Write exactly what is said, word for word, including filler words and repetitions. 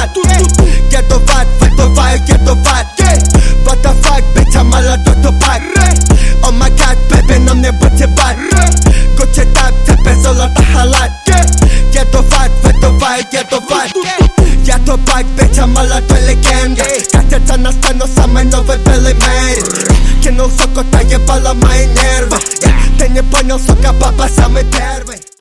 fat. Ghetto fat, ghetto fat, ghetto fat. What the fuck, bitch, I'm all out of the back. Oh my god, baby, I'm never to back. Go to tap, tap, and solo the halat. Ghetto fat, ghetto fat, ghetto fat. Ghetto back, bitch, I'm all out of the game. Катятся на сцену самый новый белый мэр. Кинул, сука, та ебала мои нервы. Ты не понял, сука, папа самый первый.